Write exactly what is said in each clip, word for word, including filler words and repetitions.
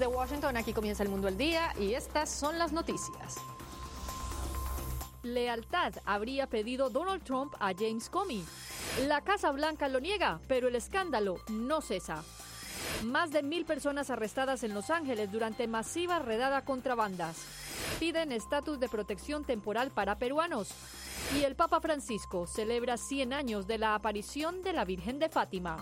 Desde Washington, aquí comienza El Mundo al Día y estas son las noticias. Lealtad habría pedido Donald Trump a James Comey. La Casa Blanca lo niega, pero el escándalo no cesa. Más de mil personas arrestadas en Los Ángeles durante masiva redada contra bandas. Piden estatus de protección temporal para peruanos. Y el Papa Francisco celebra cien años de la aparición de la Virgen de Fátima.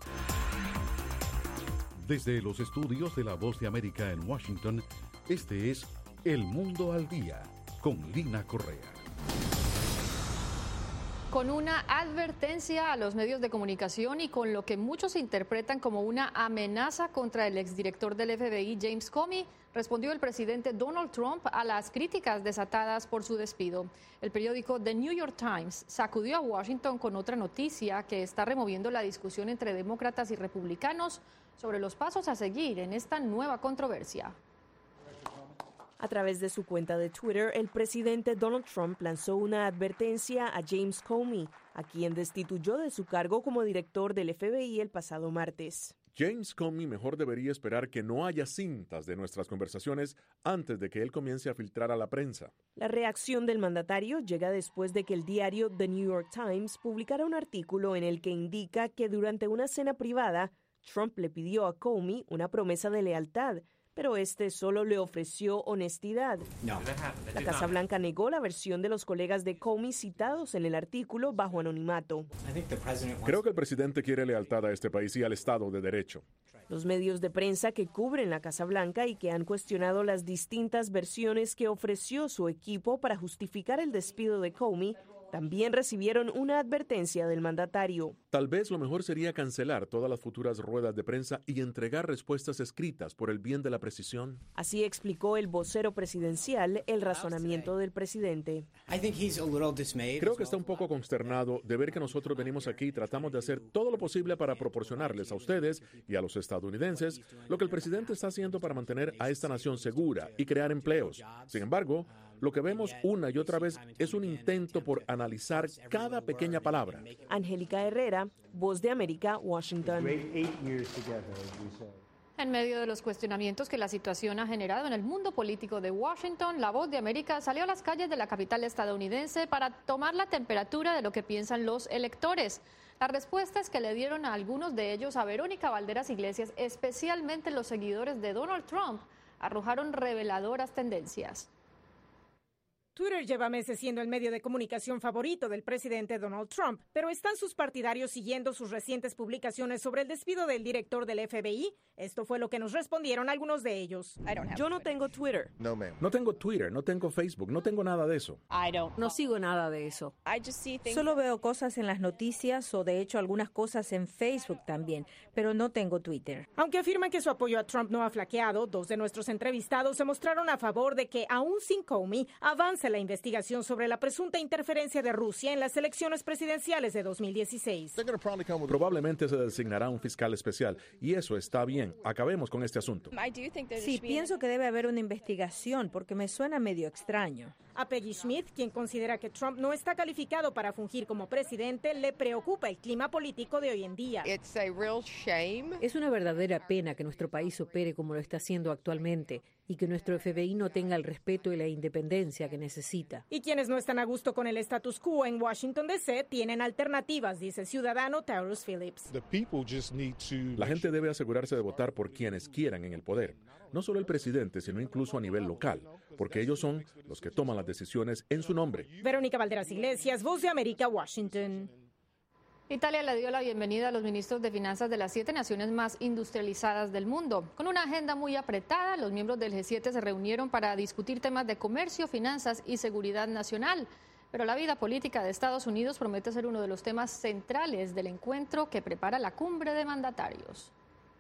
Desde los estudios de La Voz de América en Washington, este es El Mundo al Día, con Lina Correa. Con una advertencia a los medios de comunicación y con lo que muchos interpretan como una amenaza contra el exdirector del F B I, James Comey, respondió el presidente Donald Trump a las críticas desatadas por su despido. El periódico The New York Times sacudió a Washington con otra noticia que está removiendo la discusión entre demócratas y republicanos sobre los pasos a seguir en esta nueva controversia. A través de su cuenta de Twitter, el presidente Donald Trump lanzó una advertencia a James Comey, a quien destituyó de su cargo como director del F B I el pasado martes. James Comey mejor debería esperar que no haya cintas de nuestras conversaciones antes de que él comience a filtrar a la prensa. La reacción del mandatario llega después de que el diario The New York Times publicara un artículo en el que indica que durante una cena privada, Trump le pidió a Comey una promesa de lealtad, pero este solo le ofreció honestidad. No. La Casa Blanca negó la versión de los colegas de Comey citados en el artículo bajo anonimato. Creo que el presidente quiere lealtad a este país y al Estado de Derecho. Los medios de prensa que cubren la Casa Blanca y que han cuestionado las distintas versiones que ofreció su equipo para justificar el despido de Comey también recibieron una advertencia del mandatario. Tal vez lo mejor sería cancelar todas las futuras ruedas de prensa y entregar respuestas escritas por el bien de la precisión. Así explicó el vocero presidencial el razonamiento del presidente. Creo que está un poco consternado de ver que nosotros venimos aquí y tratamos de hacer todo lo posible para proporcionarles a ustedes y a los estadounidenses lo que el presidente está haciendo para mantener a esta nación segura y crear empleos. Sin embargo, lo que vemos una y otra vez es un intento por analizar cada pequeña palabra. Angélica Herrera, Voz de América, Washington. En medio de los cuestionamientos que la situación ha generado en el mundo político de Washington, La Voz de América salió a las calles de la capital estadounidense para tomar la temperatura de lo que piensan los electores. Las respuestas que le dieron a algunos de ellos a Verónica Valderas Iglesias, especialmente los seguidores de Donald Trump, arrojaron reveladoras tendencias. Twitter lleva meses siendo el medio de comunicación favorito del presidente Donald Trump, pero ¿están sus partidarios siguiendo sus recientes publicaciones sobre el despido del director del F B I? Esto fue lo que nos respondieron algunos de ellos. Yo no tengo Twitter. No, ma'am. No tengo Twitter, no tengo Facebook, no tengo nada de eso. No sigo nada de eso. Solo veo cosas en las noticias o de hecho algunas cosas en Facebook también, pero no tengo Twitter. Aunque afirman que su apoyo a Trump no ha flaqueado, dos de nuestros entrevistados se mostraron a favor de que, aún sin Comey, avance la investigación sobre la presunta interferencia de Rusia en las elecciones presidenciales de dos mil dieciséis. Probablemente se designará un fiscal especial, y eso está bien. Acabemos con este asunto. Sí, pienso que debe haber una investigación, porque me suena medio extraño. A Peggy Smith, quien considera que Trump no está calificado para fungir como presidente, le preocupa el clima político de hoy en día. Es una verdadera pena que nuestro país opere como lo está haciendo actualmente y que nuestro F B I no tenga el respeto y la independencia que necesita. Y quienes no están a gusto con el status quo en Washington D C tienen alternativas, dice el ciudadano Taurus Phillips. La gente debe asegurarse de votar por quienes quieran en el poder, no solo el presidente, sino incluso a nivel local, porque ellos son los que toman las decisiones en su nombre. Verónica Valderas Iglesias, Voz de América, Washington. Italia le dio la bienvenida a los ministros de finanzas de las siete naciones más industrializadas del mundo. Con una agenda muy apretada, los miembros del G siete se reunieron para discutir temas de comercio, finanzas y seguridad nacional. Pero la vida política de Estados Unidos promete ser uno de los temas centrales del encuentro que prepara la cumbre de mandatarios.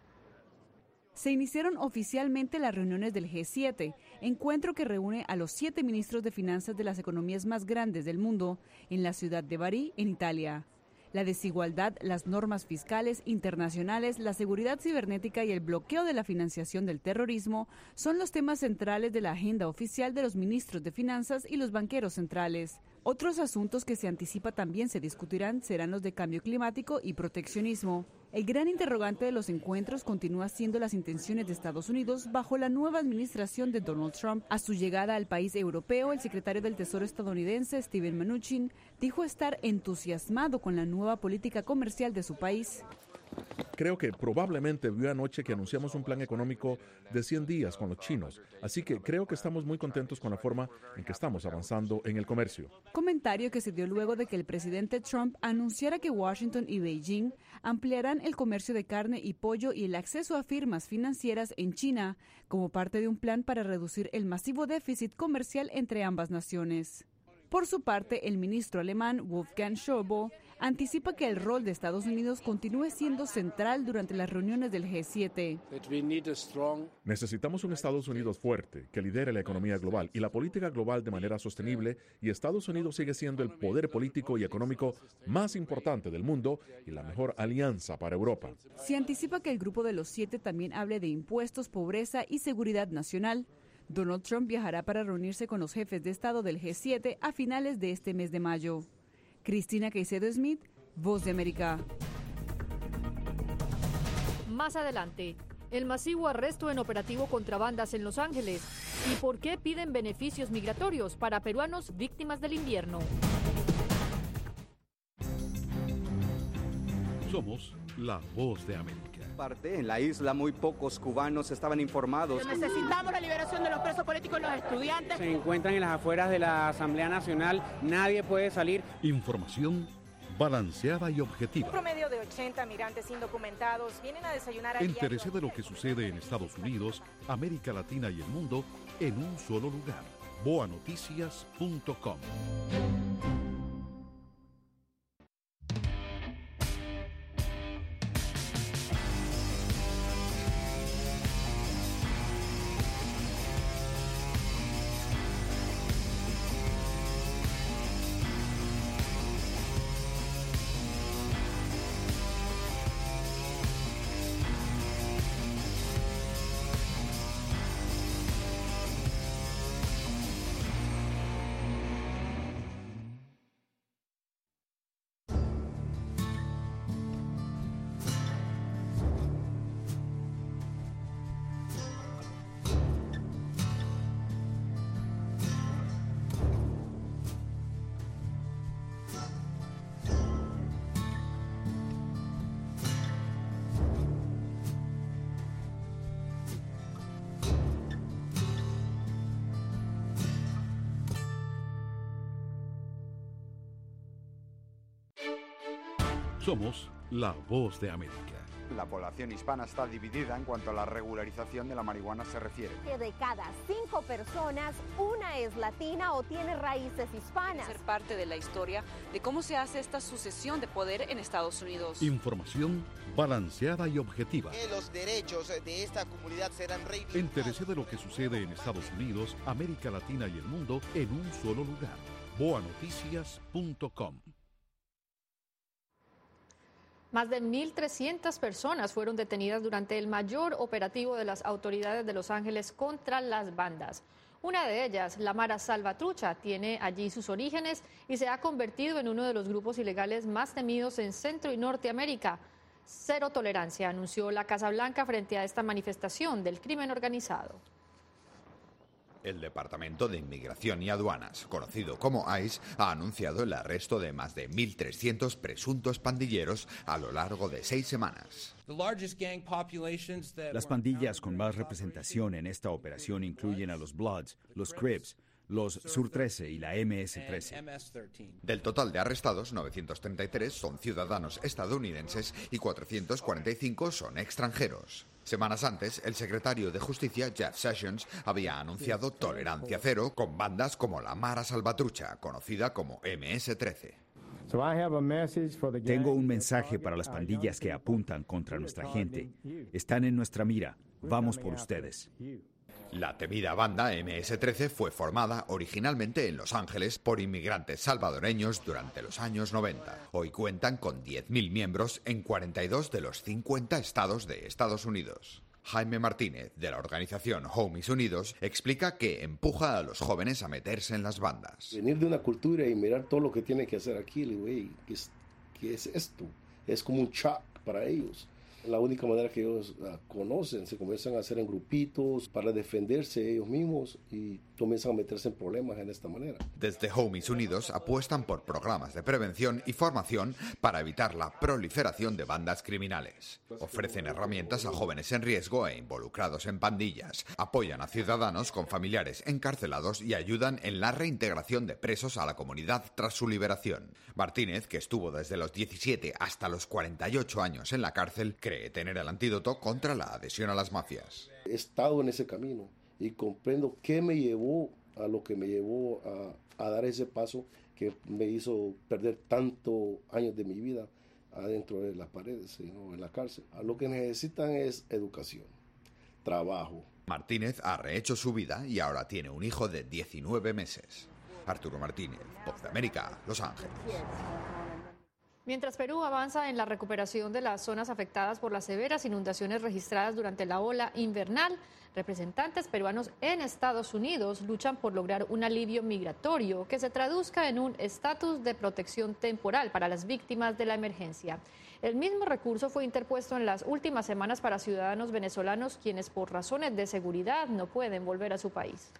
Se iniciaron oficialmente las reuniones del G siete, encuentro que reúne a los siete ministros de finanzas de las economías más grandes del mundo en la ciudad de Bari, en Italia. La desigualdad, las normas fiscales internacionales, la seguridad cibernética y el bloqueo de la financiación del terrorismo son los temas centrales de la agenda oficial de los ministros de finanzas y los banqueros centrales. Otros asuntos que se anticipa también se discutirán serán los de cambio climático y proteccionismo. El gran interrogante de los encuentros continúa siendo las intenciones de Estados Unidos bajo la nueva administración de Donald Trump. A su llegada al país europeo, el secretario del Tesoro estadounidense, Steven Mnuchin, dijo estar entusiasmado con la nueva política comercial de su país. Creo que probablemente vio anoche que anunciamos un plan económico de cien días con los chinos, así que creo que estamos muy contentos con la forma en que estamos avanzando en el comercio. Comentario que se dio luego de que el presidente Trump anunciara que Washington y Beijing ampliarán el comercio de carne y pollo y el acceso a firmas financieras en China como parte de un plan para reducir el masivo déficit comercial entre ambas naciones. Por su parte, el ministro alemán Wolfgang Schäuble anticipa que el rol de Estados Unidos continúe siendo central durante las reuniones del G siete. Necesitamos un Estados Unidos fuerte que lidere la economía global y la política global de manera sostenible, y Estados Unidos sigue siendo el poder político y económico más importante del mundo y la mejor alianza para Europa. Se anticipa que el grupo de los siete también hable de impuestos, pobreza y seguridad nacional. Donald Trump viajará para reunirse con los jefes de Estado del G siete a finales de este mes de mayo. Cristina Caicedo Smith, Voz de América. Más adelante, el masivo arresto en operativo contra bandas en Los Ángeles y por qué piden beneficios migratorios para peruanos víctimas del invierno. Somos la Voz de América. En la isla muy pocos cubanos estaban informados. Necesitamos la liberación de los presos políticos y los estudiantes. Se encuentran en las afueras de la Asamblea Nacional, nadie puede salir. Información balanceada y objetiva. Un promedio de ochenta migrantes indocumentados vienen a desayunar a Entérese de lo que sucede en Estados Unidos, América Latina y el mundo en un solo lugar. boa noticias punto com. Somos la Voz de América. La población hispana está dividida en cuanto a la regularización de la marihuana se refiere. Que de cada cinco personas, una es latina o tiene raíces hispanas. Ser parte de la historia de cómo se hace esta sucesión de poder en Estados Unidos. Información balanceada y objetiva. Que los derechos de esta comunidad serán reivindicados. Entérese de lo que sucede en Estados Unidos, América Latina y el mundo en un solo lugar. boa noticias punto com. Más de mil trescientas personas fueron detenidas durante el mayor operativo de las autoridades de Los Ángeles contra las bandas. Una de ellas, la Mara Salvatrucha, tiene allí sus orígenes y se ha convertido en uno de los grupos ilegales más temidos en Centro y Norteamérica. Cero tolerancia, anunció la Casa Blanca frente a esta manifestación del crimen organizado. El Departamento de Inmigración y Aduanas, conocido como ICE, ha anunciado el arresto de más de mil trescientos presuntos pandilleros a lo largo de seis semanas. Las pandillas con más representación en esta operación incluyen a los Bloods, los Crips, los Sur trece y la M S trece. Del total de arrestados, novecientos treinta y tres son ciudadanos estadounidenses y cuatrocientos cuarenta y cinco son extranjeros. Semanas antes, el secretario de Justicia, Jeff Sessions, había anunciado tolerancia cero con bandas como la Mara Salvatrucha, conocida como M S trece. Tengo un mensaje para las pandillas que apuntan contra nuestra gente. Están en nuestra mira. Vamos por ustedes. La temida banda M S trece fue formada originalmente en Los Ángeles por inmigrantes salvadoreños durante los años noventa. Hoy cuentan con diez mil miembros en cuarenta y dos de los cincuenta estados de Estados Unidos. Jaime Martínez, de la organización Homies Unidos, explica que empuja a los jóvenes a meterse en las bandas. Venir de una cultura y mirar todo lo que tiene que hacer aquí, le digo, hey, ¿qué es, qué es esto? Es como un shock para ellos. La única manera que ellos uh, conocen, se comienzan a hacer en grupitos para defenderse ellos mismos y comienzan a meterse en problemas en esta manera. Desde Homies Unidos apuestan por programas de prevención y formación para evitar la proliferación de bandas criminales. Ofrecen herramientas a jóvenes en riesgo e involucrados en pandillas, apoyan a ciudadanos con familiares encarcelados y ayudan en la reintegración de presos a la comunidad tras su liberación. Martínez, que estuvo desde los diecisiete hasta los cuarenta y ocho años en la cárcel, cree tener el antídoto contra la adhesión a las mafias. He estado en ese camino y comprendo qué me llevó a lo que me llevó a, a dar ese paso que me hizo perder tantos años de mi vida adentro de las paredes, ¿no? En la cárcel. A lo que necesitan es educación, trabajo. Martínez ha rehecho su vida y ahora tiene un hijo de diecinueve meses. Arturo Martínez, Voz de América, Los Ángeles. Mientras Perú avanza en la recuperación de las zonas afectadas por las severas inundaciones registradas durante la ola invernal, representantes peruanos en Estados Unidos luchan por lograr un alivio migratorio que se traduzca en un estatus de protección temporal para las víctimas de la emergencia. El mismo recurso fue interpuesto en las últimas semanas para ciudadanos venezolanos quienes por razones de seguridad no pueden volver a su país.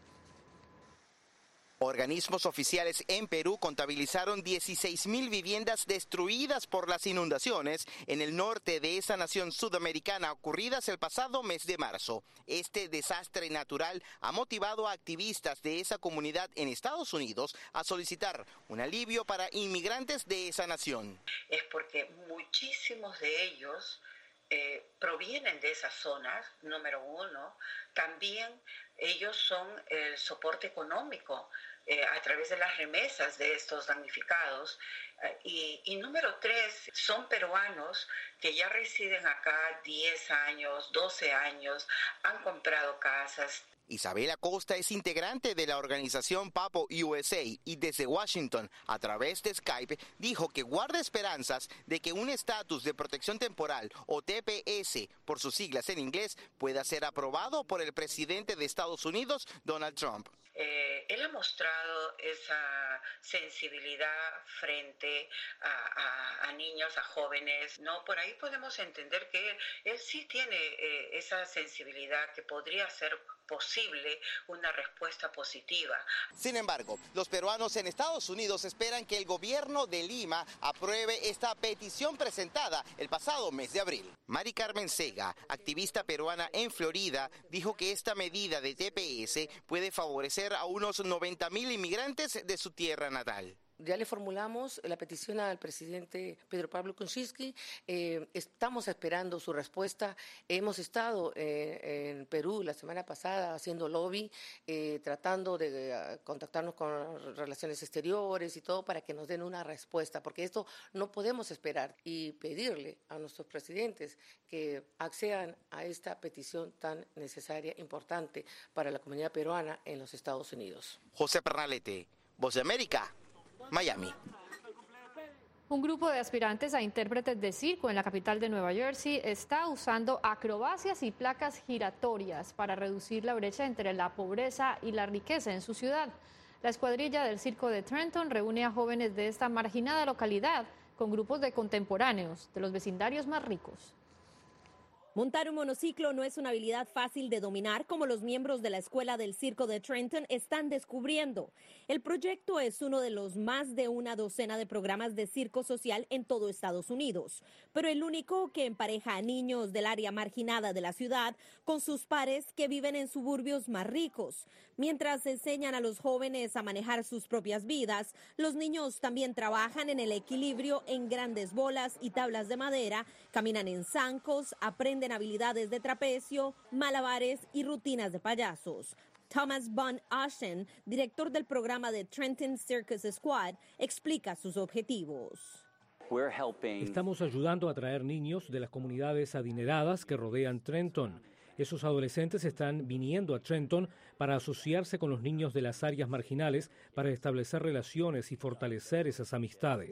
Organismos oficiales en Perú contabilizaron dieciséis mil viviendas destruidas por las inundaciones en el norte de esa nación sudamericana ocurridas el pasado mes de marzo. Este desastre natural ha motivado a activistas de esa comunidad en Estados Unidos a solicitar un alivio para inmigrantes de esa nación. Es porque muchísimos de ellos eh, provienen de esas zonas, número uno. También ellos son el soporte económico Eh, a través de las remesas de estos damnificados. Eh, y, y número tres, son peruanos que ya residen acá diez años, doce años, han comprado casas. Isabel Acosta es integrante de la organización Papo U S A y desde Washington, a través de Skype, dijo que guarda esperanzas de que un estatus de protección temporal, o T P S por sus siglas en inglés, pueda ser aprobado por el presidente de Estados Unidos, Donald Trump. Eh, él ha mostrado esa sensibilidad frente a, a, a niños, a jóvenes, ¿no? Por ahí podemos entender que él, él sí tiene eh, esa sensibilidad que podría ser posible una respuesta positiva. Sin embargo, los peruanos en Estados Unidos esperan que el gobierno de Lima apruebe esta petición presentada el pasado mes de abril. Mari Carmen Sega, activista peruana en Florida, dijo que esta medida de T P S puede favorecer a unos noventa mil inmigrantes de su tierra natal. Ya le formulamos la petición al presidente Pedro Pablo Kuczynski, eh, estamos esperando su respuesta. Hemos estado eh, en Perú la semana pasada haciendo lobby, eh, tratando de uh, contactarnos con relaciones exteriores y todo para que nos den una respuesta, porque esto no podemos esperar, y pedirle a nuestros presidentes que accedan a esta petición tan necesaria, importante para la comunidad peruana en los Estados Unidos. José Pernalete, Voz de América, Miami. Un grupo de aspirantes a intérpretes de circo en la capital de Nueva Jersey está usando acrobacias y placas giratorias para reducir la brecha entre la pobreza y la riqueza en su ciudad. La escuadrilla del circo de Trenton reúne a jóvenes de esta marginada localidad con grupos de contemporáneos de los vecindarios más ricos. Montar un monociclo no es una habilidad fácil de dominar, como los miembros de la Escuela del Circo de Trenton están descubriendo. El proyecto es uno de los más de una docena de programas de circo social en todo Estados Unidos, pero el único que empareja a niños del área marginada de la ciudad con sus pares que viven en suburbios más ricos. Mientras enseñan a los jóvenes a manejar sus propias vidas, los niños también trabajan en el equilibrio en grandes bolas y tablas de madera, caminan en zancos, aprenden habilidades de trapecio, malabares y rutinas de payasos. Thomas Von Ashen, director del programa de Trenton Circus Squad, explica sus objetivos. Estamos ayudando a atraer niños de las comunidades adineradas que rodean Trenton. Esos adolescentes están viniendo a Trenton para asociarse con los niños de las áreas marginales para establecer relaciones y fortalecer esas amistades.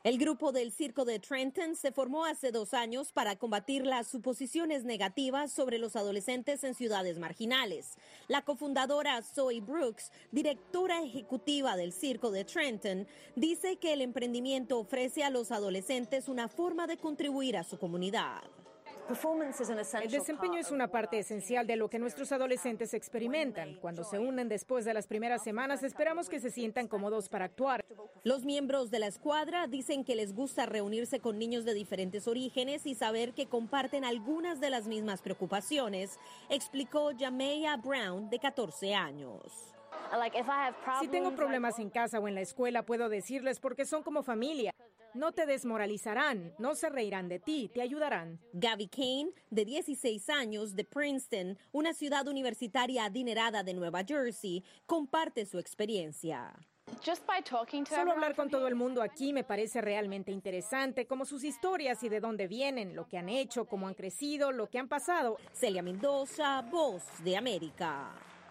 El grupo del Circo de Trenton se formó hace dos años para combatir las suposiciones negativas sobre los adolescentes en ciudades marginales. La cofundadora Zoe Brooks, directora ejecutiva del Circo de Trenton, dice que el emprendimiento ofrece a los adolescentes una forma de contribuir a su comunidad. El desempeño es una parte esencial de lo que nuestros adolescentes experimentan. Cuando se unen después de las primeras semanas, esperamos que se sientan cómodos para actuar. Los miembros de la escuadra dicen que les gusta reunirse con niños de diferentes orígenes y saber que comparten algunas de las mismas preocupaciones, explicó Jamea Brown, de catorce años. Si tengo problemas en casa o en la escuela, puedo decirles porque son como familia. No te desmoralizarán, no se reirán de ti, te ayudarán. Gabby Kane, de dieciséis años, de Princeton, una ciudad universitaria adinerada de Nueva Jersey, comparte su experiencia. Solo hablar con todo el mundo aquí me parece realmente interesante, como sus historias y de dónde vienen, lo que han hecho, cómo han crecido, lo que han pasado. Celia Mendoza, Voz de América.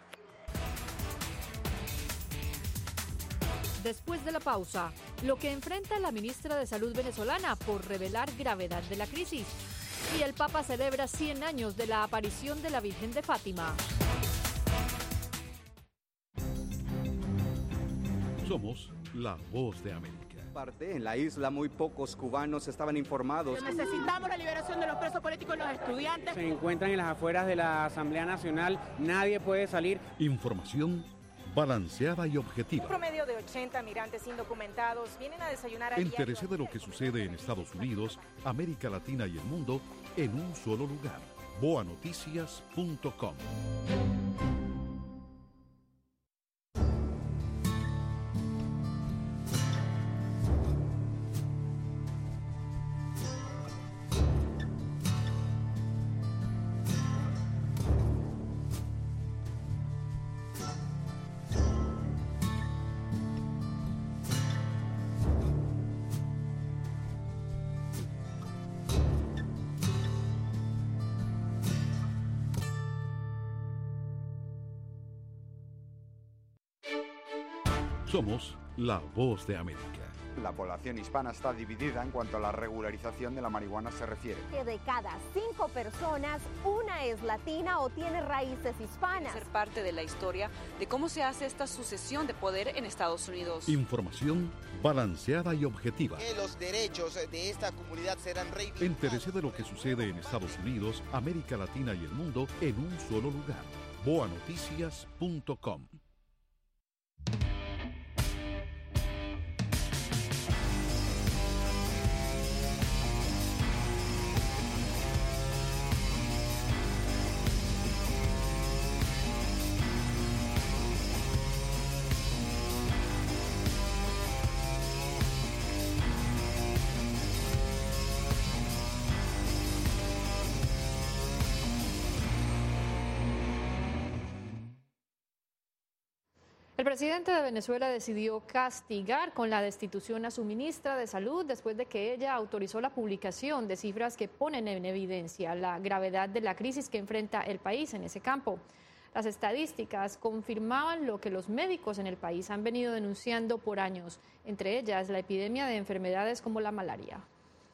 Después de la pausa, lo que enfrenta la ministra de Salud venezolana por revelar gravedad de la crisis. Y el Papa celebra cien años de la aparición de la Virgen de Fátima. Somos la Voz de América. Parte en la isla muy pocos cubanos estaban informados. Necesitamos la liberación de los presos políticos y los estudiantes. Se encuentran en las afueras de la Asamblea Nacional, nadie puede salir. Información balanceada y objetiva. Un promedio de ochenta migrantes indocumentados vienen a desayunar a Entérese de lo que sucede en Estados Unidos, América Latina y el mundo en un solo lugar. boa noticias punto com. Somos la Voz de América. La población hispana está dividida en cuanto a la regularización de la marihuana se refiere. Que de cada cinco personas, una es latina o tiene raíces hispanas. Ser parte de la historia de cómo se hace esta sucesión de poder en Estados Unidos. Información balanceada y objetiva. Que los derechos de esta comunidad serán reivindicados. Entérese de lo que sucede en Estados Unidos, América Latina y el mundo en un solo lugar. boa noticias punto com. El presidente de Venezuela decidió castigar con la destitución a su ministra de Salud después de que ella autorizó la publicación de cifras que ponen en evidencia la gravedad de la crisis que enfrenta el país en ese campo. Las estadísticas confirmaban lo que los médicos en el país han venido denunciando por años, entre ellas la epidemia de enfermedades como la malaria.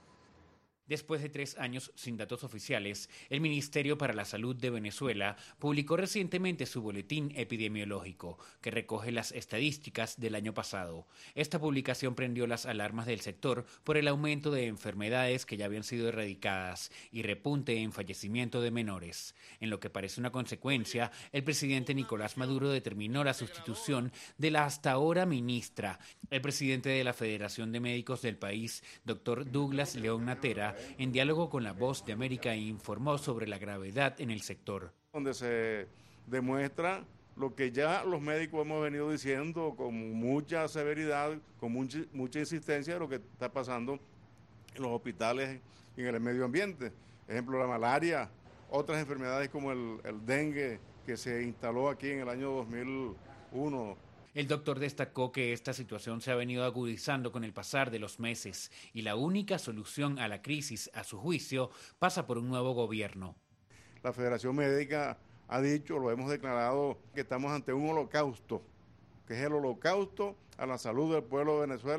Después de tres años sin datos oficiales, el Ministerio para la Salud de Venezuela publicó recientemente su boletín epidemiológico, que recoge las estadísticas del año pasado. Esta publicación prendió las alarmas del sector por el aumento de enfermedades que ya habían sido erradicadas y repunte en fallecimiento de menores. En lo que parece una consecuencia, el presidente Nicolás Maduro determinó la sustitución de la hasta ahora ministra. El presidente de la Federación de Médicos del país, doctor Douglas León Natera, en diálogo con La Voz de América, informó sobre la gravedad en el sector. Donde se demuestra lo que ya los médicos hemos venido diciendo con mucha severidad, con mucha, mucha insistencia de lo que está pasando en los hospitales y en el medio ambiente. Ejemplo, la malaria, otras enfermedades como el, el dengue que se instaló aquí en el año dos mil uno. El doctor destacó que esta situación se ha venido agudizando con el pasar de los meses y la única solución a la crisis, a su juicio, pasa por un nuevo gobierno. La Federación Médica ha dicho, lo hemos declarado, que estamos ante un holocausto, que es el holocausto a la salud del pueblo de Venezuela,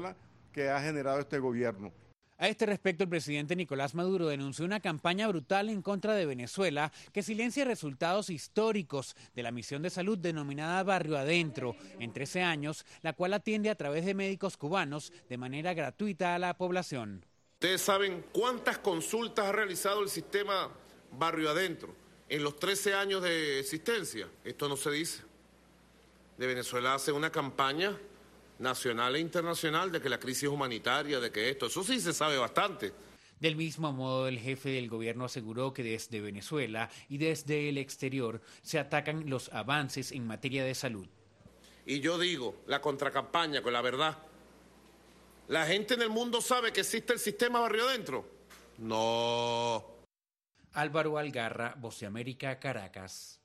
que ha generado este gobierno. A este respecto, el presidente Nicolás Maduro denunció una campaña brutal en contra de Venezuela que silencia resultados históricos de la misión de salud denominada Barrio Adentro en trece años, la cual atiende a través de médicos cubanos de manera gratuita a la población. Ustedes saben cuántas consultas ha realizado el sistema Barrio Adentro en los trece años de existencia. Esto no se dice. De Venezuela hace una campaña nacional e internacional de que la crisis humanitaria, de que esto, eso sí se sabe bastante. Del mismo modo, el jefe del gobierno aseguró que desde Venezuela y desde el exterior se atacan los avances en materia de salud. Y yo digo, la contracampaña con la verdad. ¿La gente en el mundo sabe que existe el sistema Barrio Adentro? No. Álvaro Algarra, Voz de América, Caracas.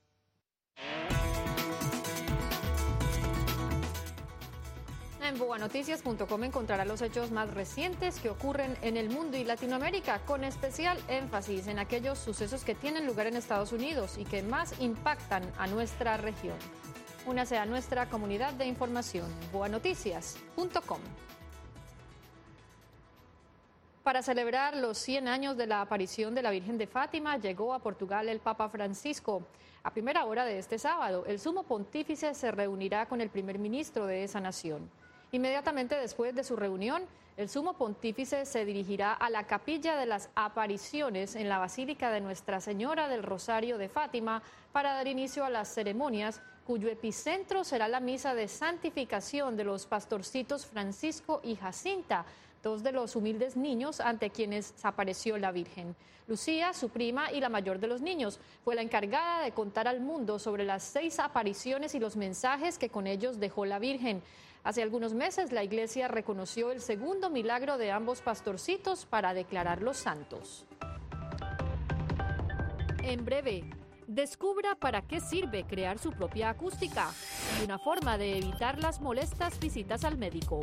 En boa noticias punto com encontrará los hechos más recientes que ocurren en el mundo y Latinoamérica, con especial énfasis en aquellos sucesos que tienen lugar en Estados Unidos y que más impactan a nuestra región. Únase a nuestra comunidad de información, boa noticias punto com. Para celebrar los cien años de la aparición de la Virgen de Fátima, llegó a Portugal el Papa Francisco. A primera hora de este sábado, el sumo pontífice se reunirá con el primer ministro de esa nación. Inmediatamente después de su reunión, el sumo pontífice se dirigirá a la Capilla de las Apariciones en la Basílica de Nuestra Señora del Rosario de Fátima para dar inicio a las ceremonias, cuyo epicentro será la misa de santificación de los pastorcitos Francisco y Jacinta, dos de los humildes niños ante quienes apareció la Virgen. Lucía, su prima y la mayor de los niños, fue la encargada de contar al mundo sobre las seis apariciones y los mensajes que con ellos dejó la Virgen. Hace algunos meses la Iglesia reconoció el segundo milagro de ambos pastorcitos para declararlos santos. En breve, descubra para qué sirve crear su propia acústica y una forma de evitar las molestas visitas al médico.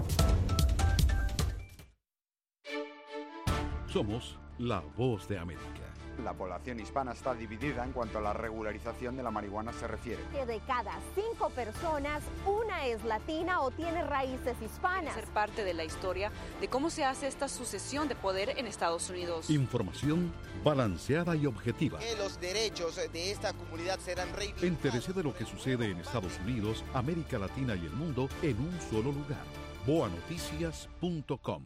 Somos la Voz de América. La población hispana está dividida en cuanto a la regularización de la marihuana se refiere. Que de cada cinco personas, una es latina o tiene raíces hispanas. Ser parte de la historia de cómo se hace esta sucesión de poder en Estados Unidos. Información balanceada y objetiva. Que los derechos de esta comunidad serán reivindicados. Entérese de lo que sucede en Estados Unidos, América Latina y el mundo en un solo lugar. boa noticias punto com.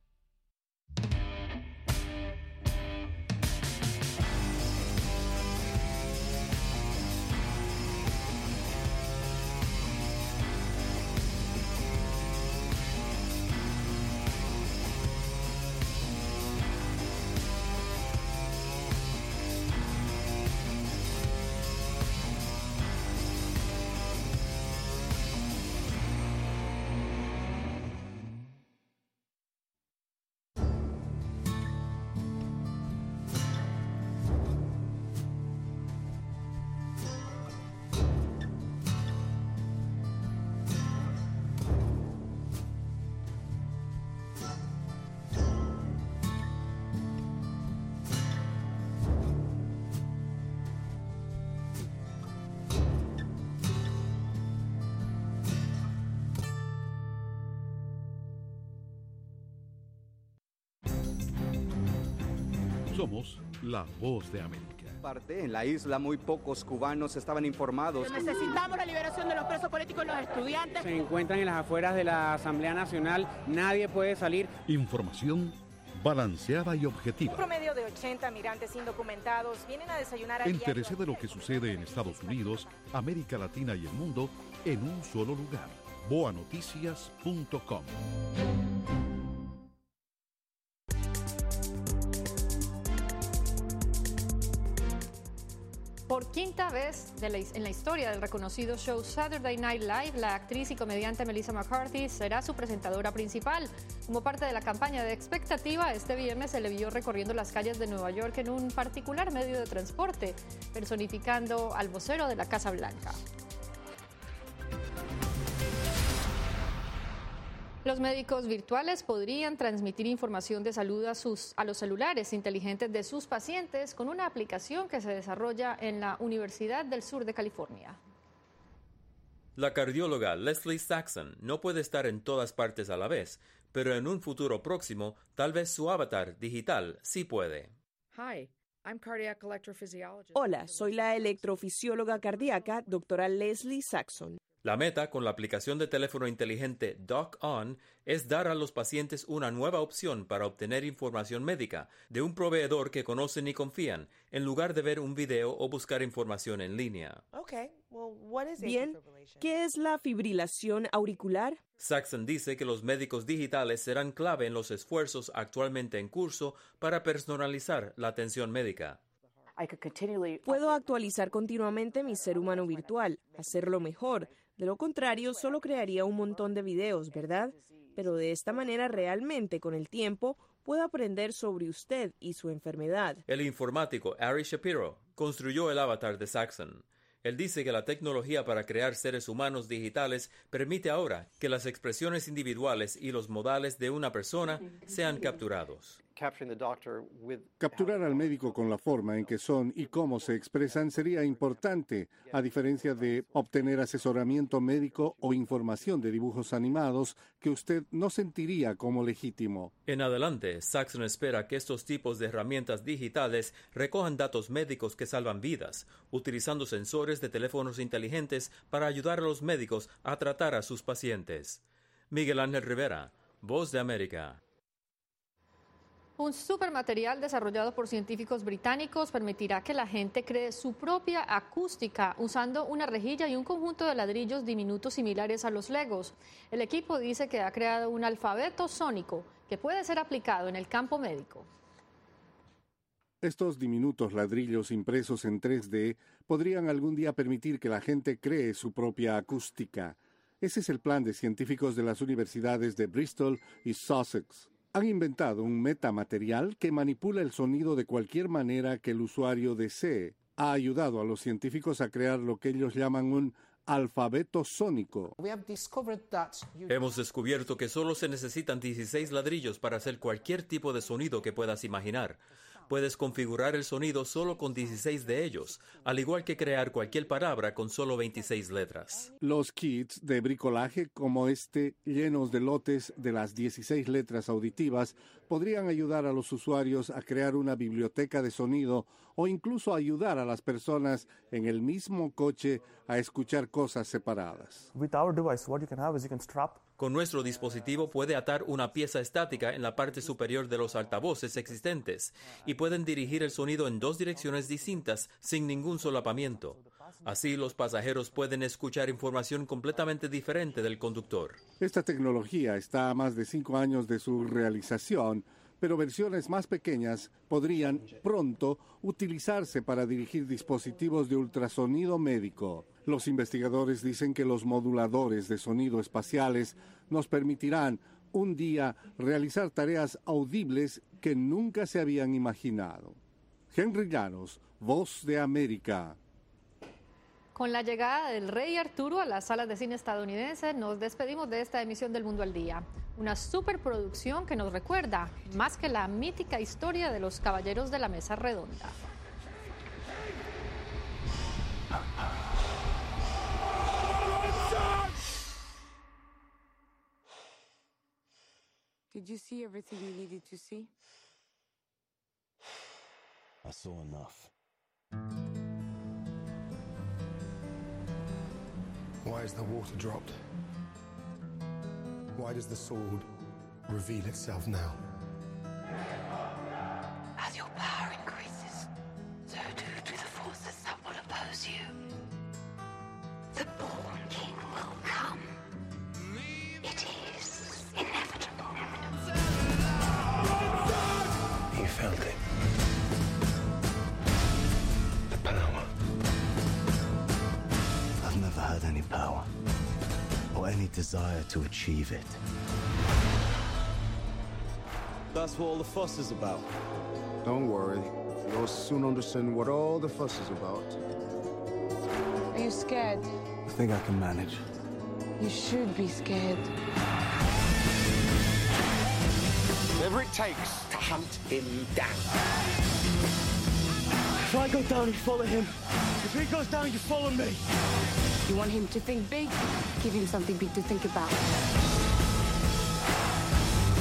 Somos la Voz de América. Parte, en la isla muy pocos cubanos estaban informados. Necesitamos la liberación de los presos políticos y los estudiantes. Se encuentran en las afueras de la Asamblea Nacional, nadie puede salir. Información balanceada y objetiva. Un promedio de ochenta migrantes indocumentados vienen a desayunar a Entérese de lo que sucede en Estados Unidos, América Latina y el mundo en un solo lugar. boa noticias punto com. Por quinta vez de la, en la historia del reconocido show Saturday Night Live, la actriz y comediante Melissa McCarthy será su presentadora principal. Como parte de la campaña de expectativa, este viernes se le vio recorriendo las calles de Nueva York en un particular medio de transporte, personificando al vocero de la Casa Blanca. Los médicos virtuales podrían transmitir información de salud a, sus, a los celulares inteligentes de sus pacientes con una aplicación que se desarrolla en la Universidad del Sur de California. La cardióloga Leslie Saxon no puede estar en todas partes a la vez, pero en un futuro próximo, tal vez su avatar digital sí puede. Hi, I'm cardiac electrophysiologist. Hola, soy la electrofisióloga cardíaca, doctora Leslie Saxon. La meta con la aplicación de teléfono inteligente Doc On es dar a los pacientes una nueva opción para obtener información médica de un proveedor que conocen y confían, en lugar de ver un video o buscar información en línea. Okay. Well, what is Bien, ¿qué es la fibrilación auricular? Saxon dice que los médicos digitales serán clave en los esfuerzos actualmente en curso para personalizar la atención médica. Puedo actualizar continuamente mi ser humano virtual, hacerlo mejor. De lo contrario, solo crearía un montón de videos, ¿verdad? Pero de esta manera realmente, con el tiempo, puedo aprender sobre usted y su enfermedad. El informático Ari Shapiro construyó el avatar de Saxon. Él dice que la tecnología para crear seres humanos digitales permite ahora que las expresiones individuales y los modales de una persona sean capturados. Capturar al médico con la forma en que son y cómo se expresan sería importante, a diferencia de obtener asesoramiento médico o información de dibujos animados que usted no sentiría como legítimo. En adelante, Saxon espera que estos tipos de herramientas digitales recojan datos médicos que salvan vidas, utilizando sensores de teléfonos inteligentes para ayudar a los médicos a tratar a sus pacientes. Miguel Ángel Rivera, Voz de América. Un supermaterial desarrollado por científicos británicos permitirá que la gente cree su propia acústica usando una rejilla y un conjunto de ladrillos diminutos similares a los Legos. El equipo dice que ha creado un alfabeto sónico que puede ser aplicado en el campo médico. Estos diminutos ladrillos impresos en tres D podrían algún día permitir que la gente cree su propia acústica. Ese es el plan de científicos de las universidades de Bristol y Sussex. Han inventado un metamaterial que manipula el sonido de cualquier manera que el usuario desee. Ha ayudado a los científicos a crear lo que ellos llaman un alfabeto sónico. Hemos descubierto que solo se necesitan dieciséis ladrillos para hacer cualquier tipo de sonido que puedas imaginar. Puedes configurar el sonido solo con dieciséis de ellos, al igual que crear cualquier palabra con solo veintiséis letras. Los kits de bricolaje como este, llenos de lotes de las dieciséis letras auditivas, podrían ayudar a los usuarios a crear una biblioteca de sonido o incluso ayudar a las personas en el mismo coche a escuchar cosas separadas. Con nuestro dispositivo puede atar una pieza estática en la parte superior de los altavoces existentes y pueden dirigir el sonido en dos direcciones distintas sin ningún solapamiento. Así los pasajeros pueden escuchar información completamente diferente del conductor. Esta tecnología está a más de cinco años de su realización, pero versiones más pequeñas podrían pronto utilizarse para dirigir dispositivos de ultrasonido médico. Los investigadores dicen que los moduladores de sonido espaciales nos permitirán un día realizar tareas audibles que nunca se habían imaginado. Henry Llanos, Voz de América. Con la llegada del Rey Arturo a las salas de cine estadounidenses, nos despedimos de esta emisión del Mundo al Día. Una superproducción que nos recuerda más que la mítica historia de los Caballeros de la Mesa Redonda. Did you see everything you needed to see? I saw enough. Why is the water dropped? Why does the sword reveal itself now? As your power increases, so too do the forces that will oppose you. The born king will come. It is inevitable. You felt it. The power. I've never had any power or any desire to achieve it. That's what all the fuss is about. Don't worry. You'll soon understand what all the fuss is about. Are you scared? I think I can manage. You should be scared. Whatever it takes to hunt him down. If I go down, you follow him. If he goes down, you follow me. You want him to think big? Give him something big to think about.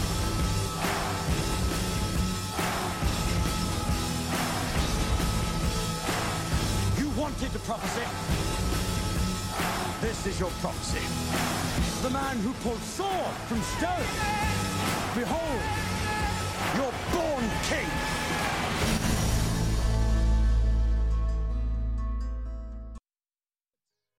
This is your prophecy. The man who pulled Thor from stone. Behold, your born king.